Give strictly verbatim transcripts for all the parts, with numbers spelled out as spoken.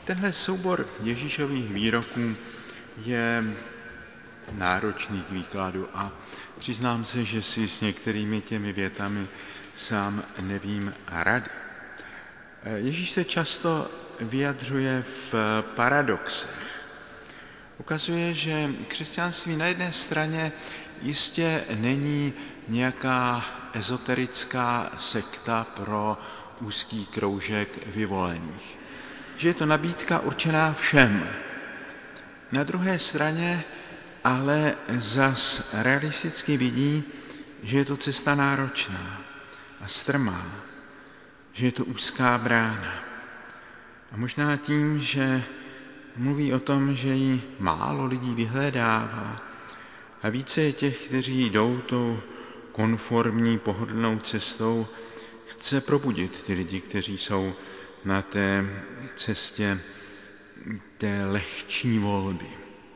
Tenhle soubor Ježíšových výroků je náročný k výkladu a přiznám se, že si s některými těmi větami sám nevím rady. Ježíš se často vyjadřuje v paradoxech. Ukazuje, že křesťanství na jedné straně jistě není nějaká ezoterická sekta pro úzký kroužek vyvolených. Že je to nabídka určená všem. Na druhé straně ale zas realisticky vidí, že je to cesta náročná a strmá, že je to úzká brána. A možná tím, že mluví o tom, že ji málo lidí vyhledává a více je těch, kteří jdou tou konformní pohodlnou cestou, chce probudit ty lidi, kteří jsou na té cestě té lehčí volby.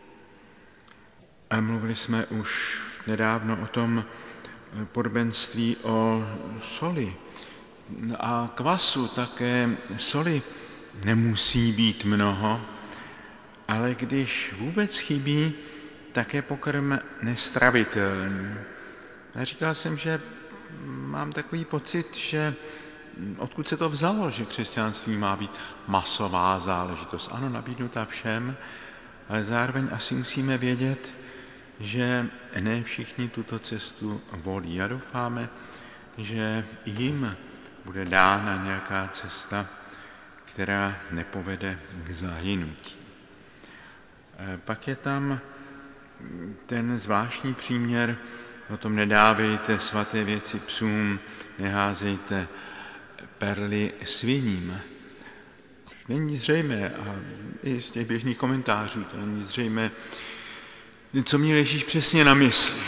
A mluvili jsme už nedávno o tom podobenství o soli a kvasu. Také soli nemusí být mnoho, ale když vůbec chybí, tak je pokrm nestravitelný. A říkal jsem, že mám takový pocit, že odkud se to vzalo, že křesťanství má být masová záležitost. Ano, nabídnuta všem, ale zároveň asi musíme vědět, že ne všichni tuto cestu volí. A doufáme, že jim bude dána nějaká cesta, která nepovede k zahynutí. Pak je tam ten zvláštní příměr, o tom nedávejte svaté věci psům, neházejte perly sviním. Není zřejmé, a i z těch běžných komentářů to není zřejmé, co měl Ježíš přesně na mysli.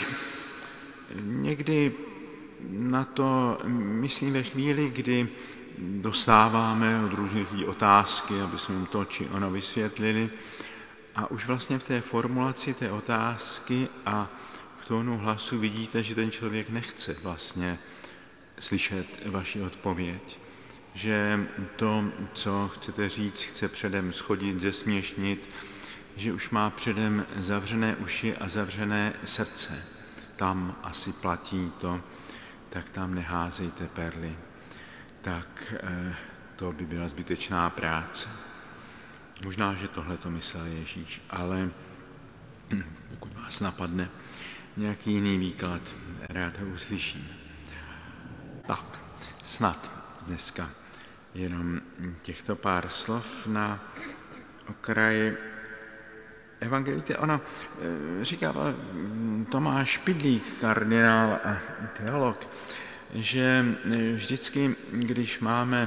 Někdy na to myslím ve chvíli, kdy dostáváme od různých lidí otázky, aby jsme jim to či ono vysvětlili, a už vlastně v té formulaci té otázky a v tónu hlasu vidíte, že ten člověk nechce vlastně slyšet vaši odpověď. Že to, co chcete říct, chce předem schodit, zesměšnit, že už má předem zavřené uši a zavřené srdce. Tam asi platí to, tak tam neházejte perly. Tak to by byla zbytečná práce. Možná, že tohle to myslel Ježíš, ale pokud vás napadne nějaký jiný výklad, rád ho uslyším. Tak, snad dneska jenom těchto pár slov na okraji evangelii. Ono říká Tomáš Pidlík, kardinál a teolog, že vždycky, když máme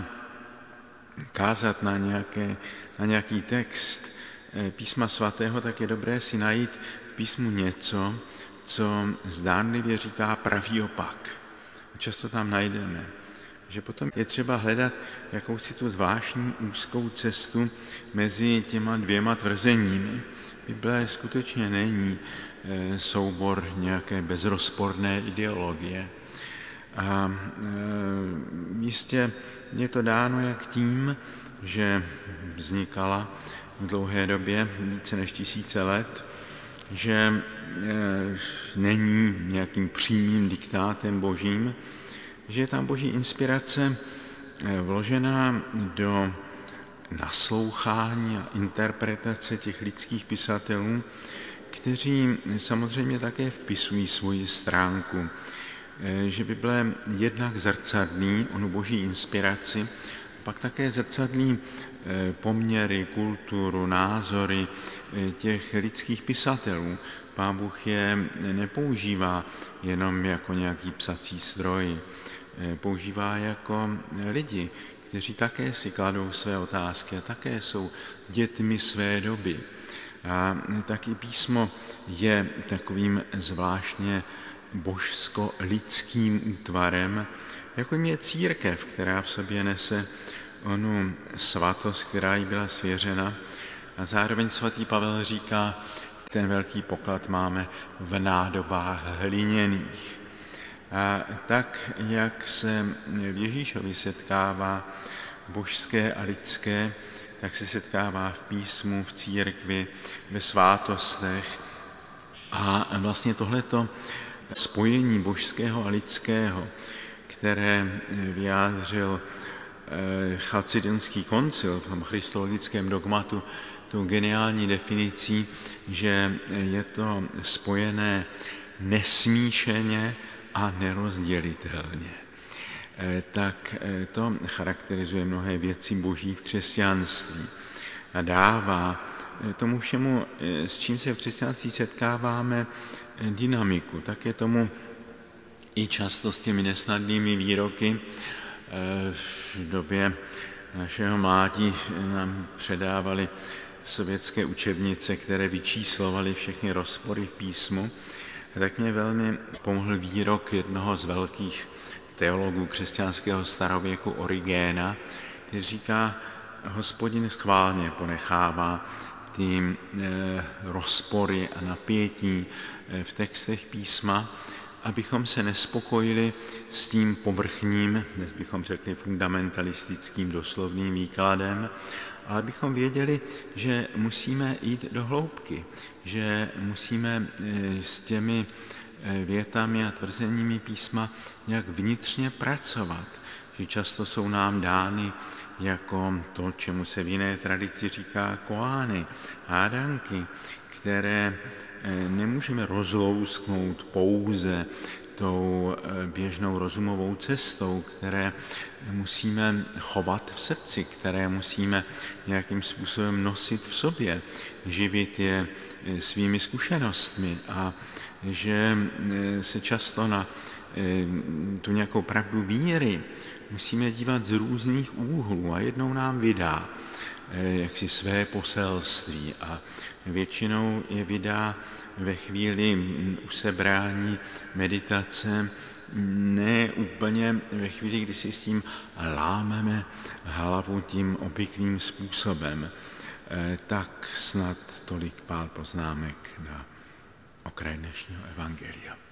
kázat na, nějaké, na nějaký text písma svatého, tak je dobré si najít v písmu něco, co zdánlivě říká pravý opak. A často tam najdeme, že potom je třeba hledat jakousi tu zvláštní úzkou cestu mezi těma dvěma tvrzeními. Bible skutečně není soubor nějaké bezrozporné ideologie. A jistě je to dáno jak tím, že vznikala v dlouhé době, více než tisíce let, že není nějakým přímým diktátem božím, že je tam boží inspirace vložená do naslouchání a interpretace těch lidských pisatelů, kteří samozřejmě také vpisují svoji stránku, že Bible jednak zrcadlí onu boží inspiraci, pak také zrcadlí poměry, kulturu, názory těch lidských pisatelů. Pán Bůh je nepoužívá jenom jako nějaký psací stroj, používá jako lidi, kteří také si kladou své otázky a také jsou dětmi své doby. A taky písmo je takovým zvláštně božsko-lidským útvarem, jako je církev, která v sobě nese onu svatost, která jí byla svěřena. A zároveň svatý Pavel říká, ten velký poklad máme v nádobách hliněných. A tak, jak se v Ježíšovi setkává božské a lidské, tak se setkává v písmu, v církvi, ve svátostech. A vlastně tohleto spojení božského a lidského, které vyjádřil Chalcedonský koncil v tom christologickém dogmatu tou geniální definicí, že je to spojené nesmíšeně a nerozdělitelně. Tak to charakterizuje mnohé věci boží v křesťanství a dává tomu všemu, s čím se v křesťanství setkáváme, dynamiku. Tak je tomu i často s těmi nesnadnými výroky. V době našeho mládí nám předávali sovětské učebnice, které vyčíslovaly všechny rozpory v písmu. Tak mě velmi pomohl výrok jednoho z velkých teologů křesťanského starověku Origéna, který říká, Hospodin schválně ponechává ty rozpory a napětí v textech písma, abychom se nespokojili s tím povrchním, dnes bychom řekli fundamentalistickým doslovným výkladem, ale abychom věděli, že musíme jít do hloubky, že musíme s těmi větami a tvrzeními písma nějak vnitřně pracovat, že často jsou nám dány jako to, čemu se v jiné tradici říká koány, hádanky, které nemůžeme rozlousknout pouze tou běžnou rozumovou cestou, které musíme chovat v srdci, které musíme nějakým způsobem nosit v sobě, živit je svými zkušenostmi a že se často na tu nějakou pravdu víry musíme dívat z různých úhlů a jednou nám vydá jaksi své poselství a většinou je vydá ve chvíli usebrání meditace, ne úplně ve chvíli, kdy si s tím lámeme hlavu tím obvyklým způsobem. Tak snad tolik pár poznámek na okraj dnešního evangelia.